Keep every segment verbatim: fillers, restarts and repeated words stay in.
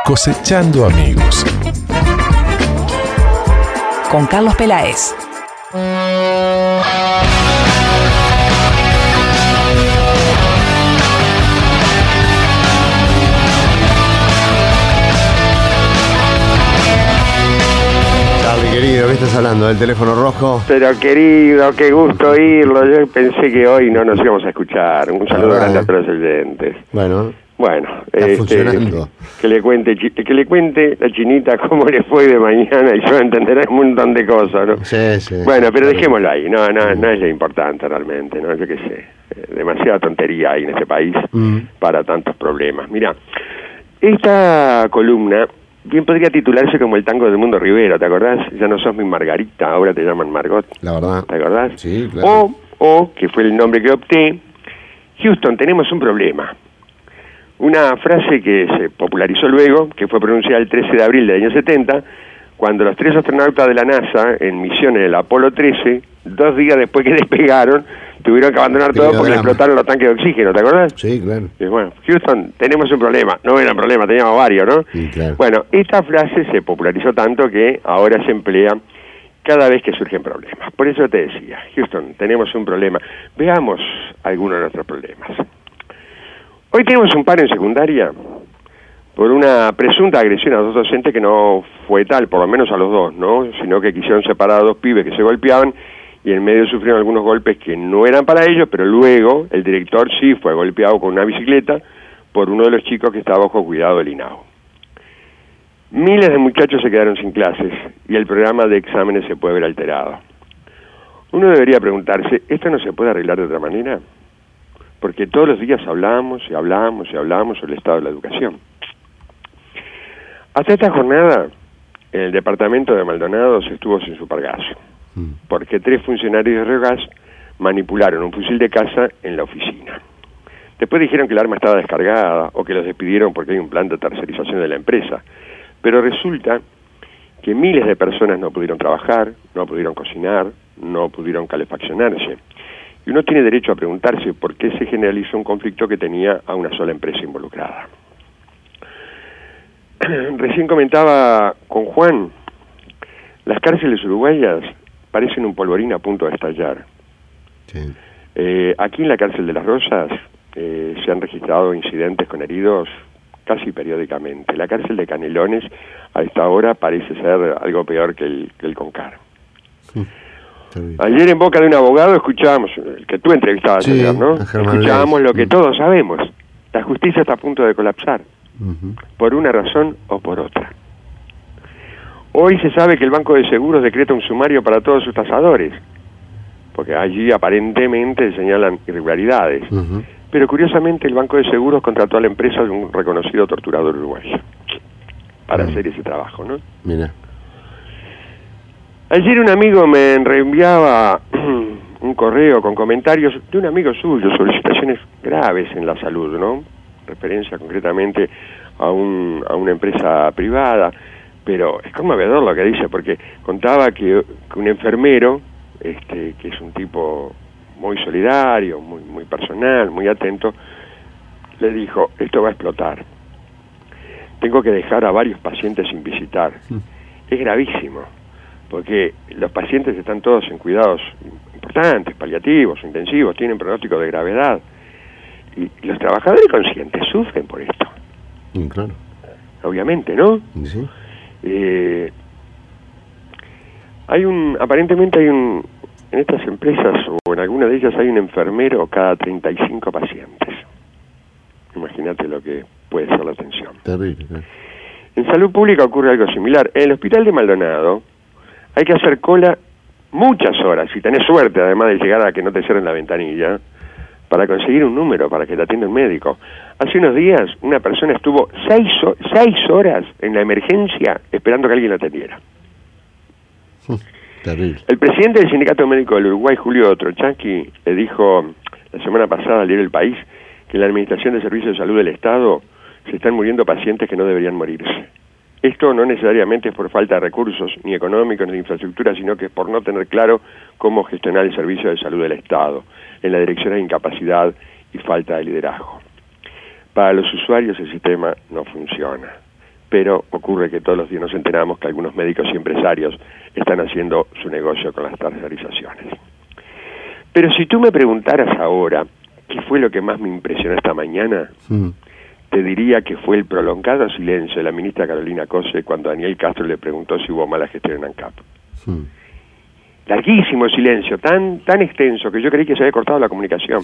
Cosechando amigos. Con Carlos Peláez. Charlie, querido, ¿qué estás hablando? ¿Del teléfono rojo? Pero querido, qué gusto oírlo. Yo pensé que hoy no nos íbamos a escuchar. Un saludo Ah, grande a todos los oyentes. Bueno, Bueno, está este, funcionando. que le cuente chi- que le cuente la chinita cómo le fue de mañana y yo entenderé un montón de cosas, ¿no? Sí, sí. Bueno, pero Está dejémoslo ahí. No, no, no es lo importante realmente, ¿no? Yo qué sé. Eh, Demasiada tontería hay en este país Mm. para tantos problemas. Mira, esta columna bien podría titularse como el tango del Mundo Rivero, ¿te acordás? Ya no sos mi Margarita, ahora te llaman Margot. La verdad. ¿Te acordás? Sí, claro. O, o, que fue el nombre que opté, Houston, tenemos un problema. Una frase que se popularizó luego, que fue pronunciada el trece de abril del año setenta, cuando los tres astronautas de la NASA, en misión en el Apolo trece, dos días después que despegaron, tuvieron que abandonar todo porque Telegrama. explotaron los tanques de oxígeno, ¿te acordás? Sí, claro. Y bueno, Houston, tenemos un problema. No era un problema, teníamos varios, ¿no? Sí, claro. Bueno, esta frase se popularizó tanto que ahora se emplea cada vez que surgen problemas. Por eso te decía, Houston, tenemos un problema. Veamos algunos de nuestros problemas. Hoy tenemos un paro en secundaria por una presunta agresión a dos docentes que no fue tal, por lo menos a los dos, ¿no? Sino que quisieron separar a dos pibes que se golpeaban y en medio sufrieron algunos golpes que no eran para ellos, pero luego el director sí fue golpeado con una bicicleta por uno de los chicos que estaba bajo cuidado del I N A O. Miles de muchachos se quedaron sin clases y el programa de exámenes se puede ver alterado. Uno debería preguntarse, ¿esto no se puede arreglar de otra manera? Porque todos los días hablamos y hablamos y hablamos sobre el estado de la educación. Hasta esta jornada, el departamento de Maldonado se estuvo sin su pargazo, porque tres funcionarios de Regas manipularon un fusil de caza en la oficina. Después dijeron que el arma estaba descargada o que los despidieron porque hay un plan de tercerización de la empresa. Pero resulta que miles de personas no pudieron trabajar, no pudieron cocinar, no pudieron calefaccionarse. Y uno tiene derecho a preguntarse por qué se generalizó un conflicto que tenía a una sola empresa involucrada. Recién comentaba con Juan, las cárceles uruguayas parecen un polvorín a punto de estallar. Sí. Eh, aquí en la cárcel de Las Rosas eh, se han registrado incidentes con heridos casi periódicamente. La cárcel de Canelones a esta hora parece ser algo peor que el, que el Concar. Sí. Está bien. Ayer en boca de un abogado escuchábamos, el que tú entrevistabas Sí, ayer, ¿no? a Germán Escuchábamos Leis. lo que Mm. todos sabemos. La justicia está a punto de colapsar, Ujú. por una razón o por otra. Hoy se sabe que el Banco de Seguros decreta un sumario para todos sus tasadores, porque allí aparentemente señalan irregularidades. Ujú. Pero curiosamente el Banco de Seguros contrató a la empresa de un reconocido torturador uruguayo para Mm. hacer ese trabajo, ¿no? Mira. Ayer un amigo me reenviaba un correo con comentarios de un amigo suyo sobre situaciones graves en la salud, ¿no? Referencia concretamente a, un, a una empresa privada, pero es conmovedor lo que dice, porque contaba que, que un enfermero, este, que es un tipo muy solidario, muy, muy personal, muy atento, le dijo, esto va a explotar. Tengo que dejar a varios pacientes sin visitar. Es gravísimo, porque los pacientes están todos en cuidados importantes, paliativos, intensivos, tienen pronóstico de gravedad. Y, y los trabajadores conscientes sufren por esto, Sí, claro. obviamente, ¿no? Sí. Eh, hay un, aparentemente hay un, en estas empresas o en alguna de ellas hay un enfermero cada treinta y cinco pacientes. Imagínate lo que puede ser la atención. Terrible. Claro. En salud pública ocurre algo similar. En el hospital de Maldonado hay que hacer cola muchas horas, si tenés suerte, además de llegar a que no te cierren la ventanilla, para conseguir un número, para que te atienda un médico. Hace unos días una persona estuvo seis, ho- seis horas en la emergencia esperando que alguien la atendiera. Terrible. El presidente del Sindicato Médico del Uruguay, Julio Trochaki, le dijo la semana pasada al diario El País que en la Administración de Servicios de Salud del Estado se están muriendo pacientes que no deberían morirse. Esto no necesariamente es por falta de recursos, ni económicos, ni de infraestructura, sino que es por no tener claro cómo gestionar el servicio de salud del Estado. En la dirección hay incapacidad y falta de liderazgo. Para los usuarios el sistema no funciona. pero ocurre que todos los días nos enteramos que algunos médicos y empresarios están haciendo su negocio con las tercerizaciones. Pero si tú me preguntaras ahora qué fue lo que más me impresionó esta mañana, mm. te diría que fue el prolongado silencio de la ministra Carolina Cose cuando Daniel Castro le preguntó si hubo mala gestión en ANCAP. Mm. Larguísimo silencio, tan tan extenso que yo creí que se había cortado la comunicación.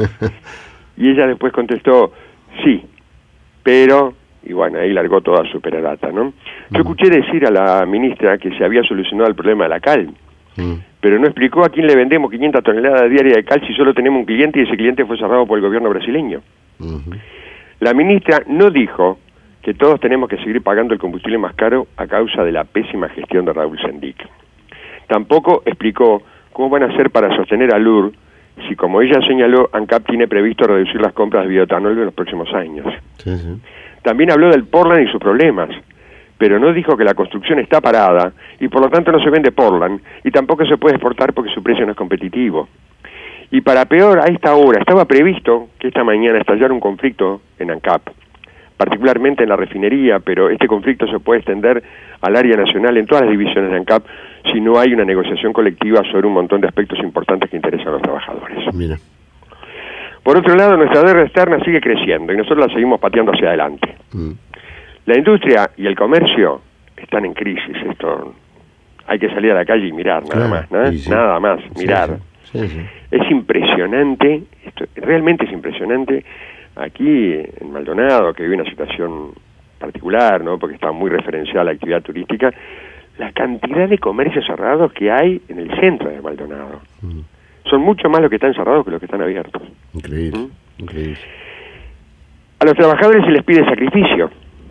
Y ella después contestó, sí, pero... Y bueno, ahí largó toda su perorata, ¿no? Yo escuché decir a la ministra que se había solucionado el problema de la cal, mm. pero no explicó a quién le vendemos quinientas toneladas diarias de cal si solo tenemos un cliente y ese cliente fue cerrado por el gobierno brasileño. Mm-hmm. La ministra no dijo que todos tenemos que seguir pagando el combustible más caro a causa de la pésima gestión de Raúl Sendic. Tampoco explicó cómo van a hacer para sostener a Lur si, como ella señaló, ANCAP tiene previsto reducir las compras de bioetanol en los próximos años. Sí, sí. También habló del Portland y sus problemas, pero no dijo que la construcción está parada y por lo tanto no se vende Portland y tampoco se puede exportar porque su precio no es competitivo. Y para peor, a esta hora estaba previsto que esta mañana estallara un conflicto en ANCAP, particularmente en la refinería, pero este conflicto se puede extender al área nacional en todas las divisiones de ANCAP si no hay una negociación colectiva sobre un montón de aspectos importantes que interesan a los trabajadores. Mira. Por otro lado, nuestra deuda externa sigue creciendo y nosotros la seguimos pateando hacia adelante. Mm. La industria y el comercio están en crisis. Esto hay que salir a la calle y mirar, nada claro, más, ¿no? Sí, sí. Nada más, mirar. Sí, sí. Sí, sí. Es impresionante, esto, realmente es impresionante. Aquí en Maldonado, que vive una situación particular, ¿no? Porque está muy referenciada a la actividad turística, la cantidad de comercios cerrados que hay en el centro de Maldonado. Mm. Son mucho más los que están cerrados que los que están abiertos. Increíble, ¿Mm? increíble. A los trabajadores se les pide sacrificio.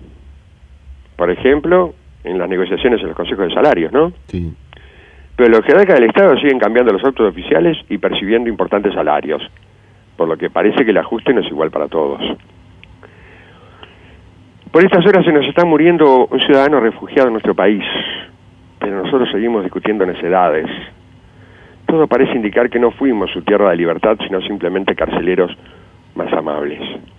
Por ejemplo, en las negociaciones en los consejos de salarios, ¿no? Sí. Pero los jerarcas del Estado siguen cambiando los autos oficiales y percibiendo importantes salarios, por lo que parece que el ajuste no es igual para todos. Por estas horas se nos está muriendo un ciudadano refugiado en nuestro país, pero nosotros seguimos discutiendo necedades. Todo parece indicar que no fuimos su tierra de libertad, sino simplemente carceleros más amables.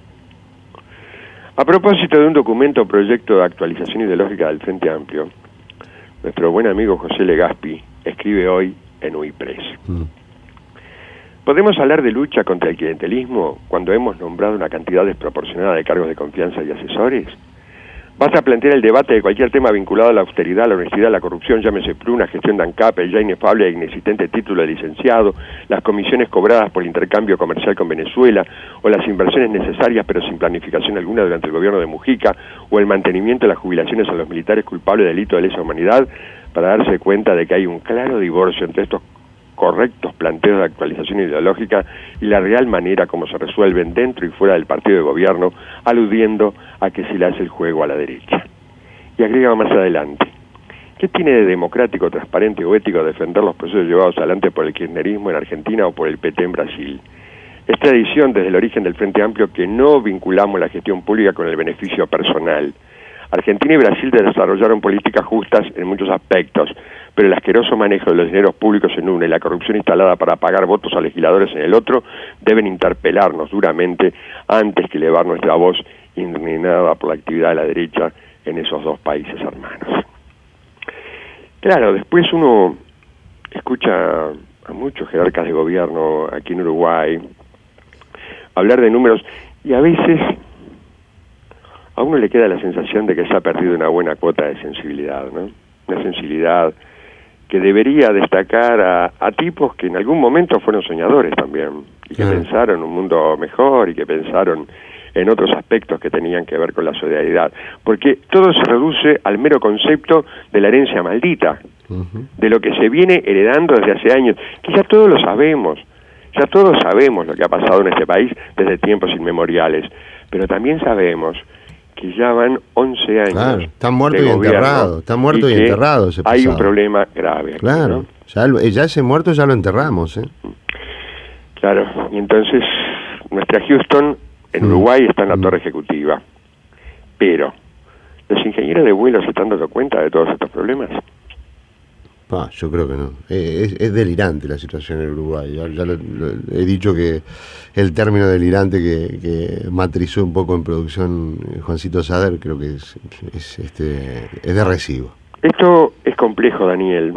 A propósito de un documento o proyecto de actualización ideológica del Frente Amplio, nuestro buen amigo José Legaspi escribe hoy en U I Press. Mm. ¿Podemos hablar de lucha contra el clientelismo cuando hemos nombrado una cantidad desproporcionada de cargos de confianza y asesores? Basta plantear el debate de cualquier tema vinculado a la austeridad, la honestidad, la corrupción, llámese P R U, una gestión de ANCAP, el ya inefable e inexistente título de licenciado, las comisiones cobradas por el intercambio comercial con Venezuela, o las inversiones necesarias pero sin planificación alguna durante el gobierno de Mujica, o el mantenimiento de las jubilaciones a los militares culpables de delito de lesa humanidad, para darse cuenta de que hay un claro divorcio entre estos correctos planteos de actualización ideológica y la real manera como se resuelven dentro y fuera del partido de gobierno, aludiendo a que se le hace el juego a la derecha. Y agrega más adelante, ¿qué tiene de democrático, transparente o ético defender los procesos llevados adelante por el kirchnerismo en Argentina o por el P T en Brasil? Es tradición desde el origen del Frente Amplio que no vinculamos la gestión pública con el beneficio personal. Argentina y Brasil desarrollaron políticas justas en muchos aspectos, pero el asqueroso manejo de los dineros públicos en uno y la corrupción instalada para pagar votos a legisladores en el otro deben interpelarnos duramente antes que elevar nuestra voz indignada por la actividad de la derecha en esos dos países hermanos. Claro, después uno escucha a muchos jerarcas de gobierno aquí en Uruguay hablar de números y a veces a uno le queda la sensación de que se ha perdido una buena cuota de sensibilidad, ¿no? Una sensibilidad que debería destacar a, a tipos que en algún momento fueron soñadores también, y que ah. pensaron un mundo mejor, y que pensaron en otros aspectos que tenían que ver con la solidaridad. Porque todo se reduce al mero concepto de la herencia maldita, uh-huh. de lo que se viene heredando desde hace años, que ya todos lo sabemos, ya todos sabemos lo que ha pasado en este país desde tiempos inmemoriales, pero también sabemos que ya van once años. Claro, están muertos y enterrados, están muertos y, y enterrados. Hay un problema grave aquí, claro, ¿no? ya, ya ese muerto ya lo enterramos, ¿eh? Claro, y entonces nuestra Houston en mm. Uruguay está en la mm. torre ejecutiva, pero ¿los ingenieros de vuelo se están dando cuenta de todos estos problemas? Ah, yo creo que no. Es, es delirante la situación en Uruguay. Ya, ya lo, lo, he dicho que el término delirante que, que matrizó un poco en producción Juancito Sader, creo que es, es, este, es de recibo. Esto es complejo, Daniel,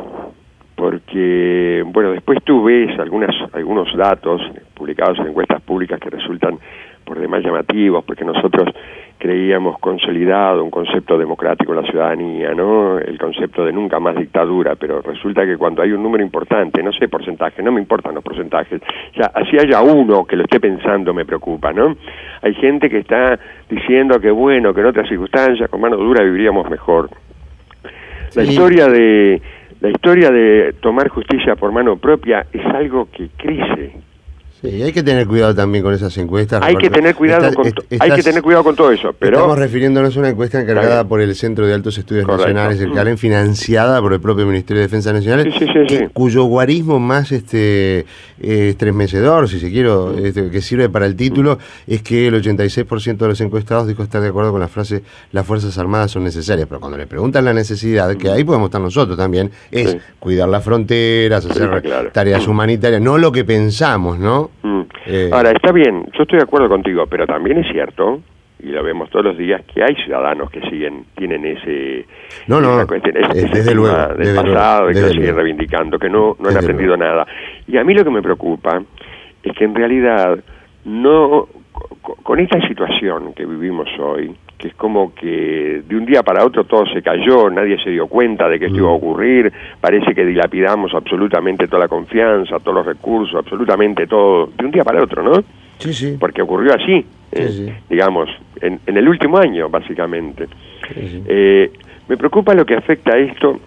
porque, bueno, después tú ves algunas, algunos datos publicados en encuestas públicas que resultan por demás llamativos, porque nosotros creíamos consolidado un concepto democrático en la ciudadanía, ¿no? El concepto de nunca más dictadura, pero resulta que cuando hay un número importante, no sé porcentaje, no me importan los porcentajes, ya así haya uno que lo esté pensando me preocupa, ¿no? Hay gente que está diciendo que bueno, que en otras circunstancias con mano dura viviríamos mejor. La sí. historia de la historia de tomar justicia por mano propia es algo que crece. Sí, hay que tener cuidado también con esas encuestas. Hay que tener cuidado Está, con estás, hay que tener cuidado con todo eso, pero estamos refiriéndonos a una encuesta encargada por el Centro de Altos Estudios Correcto. Nacionales, el CALEN, financiada por el propio Ministerio de Defensa Nacional, sí, sí, sí, que, sí. cuyo guarismo más este eh, estremecedor, si se quiere, este, que sirve para el título, es que el ochenta y seis por ciento de los encuestados dijo estar de acuerdo con la frase "las Fuerzas Armadas son necesarias", pero cuando le preguntan la necesidad, que ahí podemos estar nosotros también, es sí. cuidar las fronteras, hacer sí, claro. tareas humanitarias, no lo que pensamos, ¿no? Mm. Eh, Ahora, está bien, yo estoy de acuerdo contigo, pero también es cierto, y lo vemos todos los días, que hay ciudadanos que siguen, tienen ese... No, no, cuestión, ese, es, ese desde luego. Del desde pasado, luego, y que lo siguen reivindicando, que no, no han aprendido luego. nada. Y a mí lo que me preocupa es que en realidad, no con esta situación que vivimos hoy, que es como que de un día para otro todo se cayó, nadie se dio cuenta de que esto iba a ocurrir, parece que dilapidamos absolutamente toda la confianza, todos los recursos, absolutamente todo, de un día para otro, ¿no? Sí, sí. Porque ocurrió así, sí, eh, sí. digamos, en, en el último año, básicamente. Sí, sí. Eh, me preocupa lo que afecta a esto,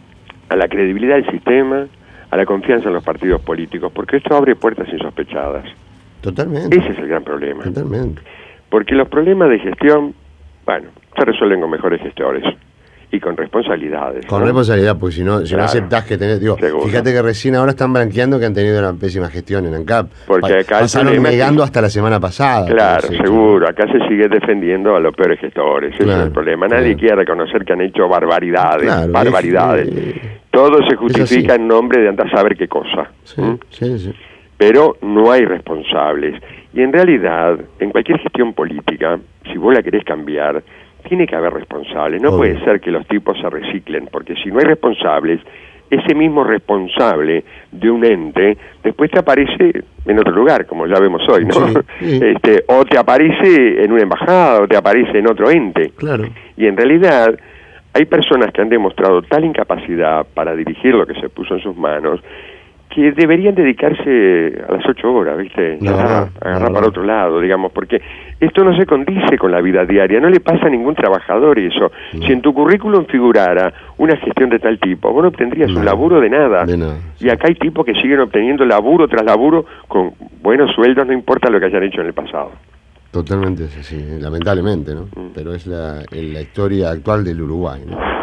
a la credibilidad del sistema, a la confianza en los partidos políticos, porque esto abre puertas insospechadas. Totalmente. Ese es el gran problema. Totalmente. Porque los problemas de gestión, bueno, se resuelven con mejores gestores y con responsabilidades. Con ¿no? responsabilidad, porque si no, si claro. no aceptás que tenés, digo, Seguro. fíjate que recién ahora están blanqueando que han tenido una pésima gestión en ANCAP. Porque pa acá pasaron negando hasta la semana pasada. Claro, seguro. Acá se sigue defendiendo a los peores gestores. Ese claro, es el problema. Nadie claro. quiere reconocer que han hecho barbaridades. Claro, barbaridades. Es, eh, Todo se justifica en nombre de andar a saber qué cosa. Sí, ¿Mm? sí, sí. Pero no hay responsables. Y en realidad, en cualquier gestión política, si vos la querés cambiar, tiene que haber responsables. No Obvio. puede ser que los tipos se reciclen, porque si no hay responsables, ese mismo responsable de un ente después te aparece en otro lugar, como ya vemos hoy, ¿no? Sí, sí. Este, o te aparece en una embajada, o te aparece en otro ente. Claro. Y en realidad hay personas que han demostrado tal incapacidad para dirigir lo que se puso en sus manos, que deberían dedicarse a las ocho horas, ¿viste? No, agarrar no, agarrar no. para otro lado, digamos, porque esto no se condice con la vida diaria, no le pasa a ningún trabajador eso. No. Si en tu currículum figurara una gestión de tal tipo, vos no obtendrías no. un laburo de nada. De nada. Y acá hay tipos que siguen obteniendo laburo tras laburo con buenos sueldos, no importa lo que hayan hecho en el pasado. Totalmente es así, lamentablemente, ¿no? Mm. Pero es la, la historia actual del Uruguay, ¿no?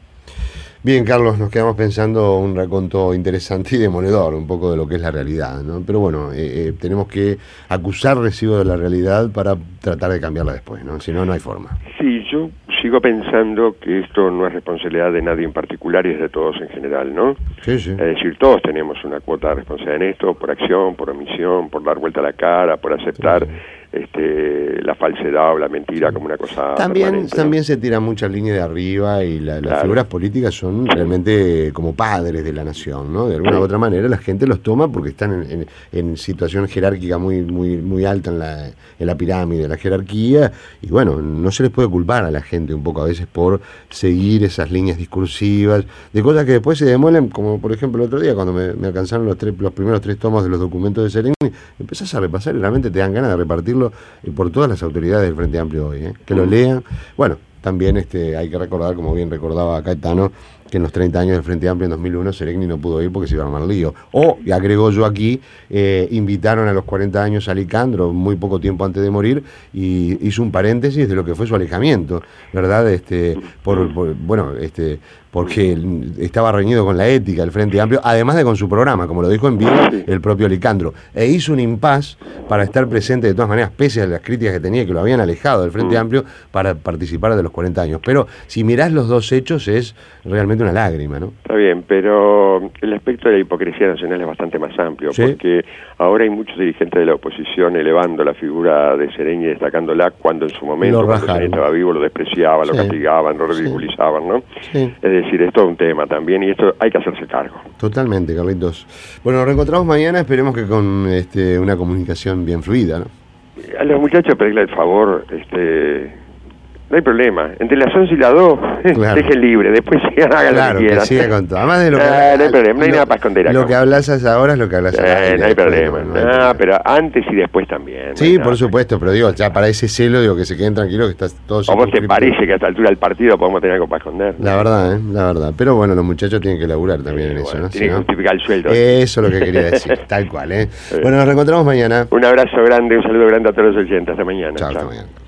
Bien, Carlos, nos quedamos pensando un raconto interesante y demoledor, un poco de lo que es la realidad, ¿no? Pero bueno, eh, eh, tenemos que acusar recibo de la realidad para tratar de cambiarla después, ¿no? Si no, no hay forma. Sí, yo sigo pensando que esto no es responsabilidad de nadie en particular y es de todos en general, ¿no? Sí, sí. Es decir, todos tenemos una cuota de responsabilidad en esto, por acción, por omisión, por dar vuelta a la cara, por aceptar... Sí, sí. Este, la falsedad o la mentira como una cosa también también ¿no? se tira muchas líneas de arriba y la, las claro. figuras políticas son realmente como padres de la nación, ¿no? De alguna sí. u otra manera la gente los toma porque están en, en, en situación jerárquica muy muy muy alta en la, en la pirámide de la jerarquía y bueno, no se les puede culpar a la gente un poco a veces por seguir esas líneas discursivas de cosas que después se demuelen, como por ejemplo el otro día cuando me, me alcanzaron los, tres, los primeros tres tomos de los documentos de Seregni, empezás a repasar y realmente te dan ganas de repartirlo por todas las autoridades del Frente Amplio hoy, ¿eh? que lo lean. Bueno, también este hay que recordar, como bien recordaba Caetano, que en los treinta años del Frente Amplio en dos mil uno Seregni no pudo ir porque se iba a armar lío. O, y agregó yo aquí, eh, invitaron a los cuarenta años a Licandro, muy poco tiempo antes de morir, y hizo un paréntesis de lo que fue su alejamiento, ¿verdad? Este, por, por bueno, este porque estaba reñido con la ética del Frente Amplio, además de con su programa, como lo dijo en vivo sí. el propio Licandro, e hizo un impas para estar presente de todas maneras, pese a las críticas que tenía, que lo habían alejado del Frente mm. Amplio, para participar de los cuarenta años. Pero si mirás los dos hechos, es realmente una lágrima, ¿no? Está bien, pero el aspecto de la hipocresía nacional es bastante más amplio, ¿sí? Porque ahora hay muchos dirigentes de la oposición elevando la figura de Sereñi y destacándola cuando en su momento, cuando Sereñi estaba vivo, lo despreciaban, sí. lo castigaban, lo ridiculizaban, sí. ¿no? Sí. Es decir, es todo un tema también y esto hay que hacerse cargo. Totalmente, Carlitos. Bueno, nos reencontramos mañana, esperemos que con este, una comunicación bien fluida, ¿no? A los muchachos pedirle el favor, este... no hay problema, entre las once y las dos, claro. dejen libre, después sigan, hagan claro, lo que quieran. Que siga con todo. Además de lo que, ah, no hay problema, no hay lo, nada para esconder acá. Lo que hablas ahora es lo que hablas eh, ahora. No hay problema, no, no hay ah, problema. Pero antes y después también. Sí, no por supuesto, pero digo, ya para ese celo, digo que se queden tranquilos, que estás todos... ¿O vos te parece que a esta altura del partido podemos tener algo para esconder? La verdad, ¿eh? La verdad. Pero bueno, los muchachos tienen que laburar también sí, en bueno, eso, ¿no? Tienen que justificar el sueldo. Eso es lo que quería decir, tal cual, ¿eh? Bueno, nos reencontramos mañana. Un abrazo grande, un saludo grande a todos los oyentes. Hasta mañana. Chao, hasta mañana.